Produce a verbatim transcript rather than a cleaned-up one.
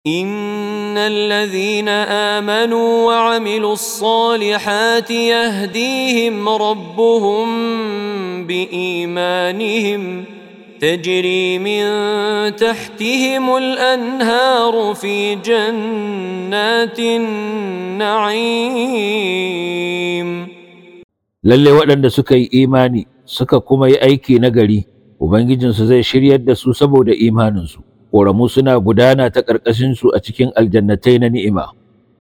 إن الذين آمنوا وعملوا الصالحات يهديهم ربهم بإيمانهم تجري من تحتهم الأنهار في جنات النعيم. lalle waɗanda suka yi imani suka kuma yi aiki nagari, Ubangijinsu zai shiryar da su saboda imaninsu, ƙoramu suna gudana ta ƙarƙashinsu a cikin aljannatai na ni'ima.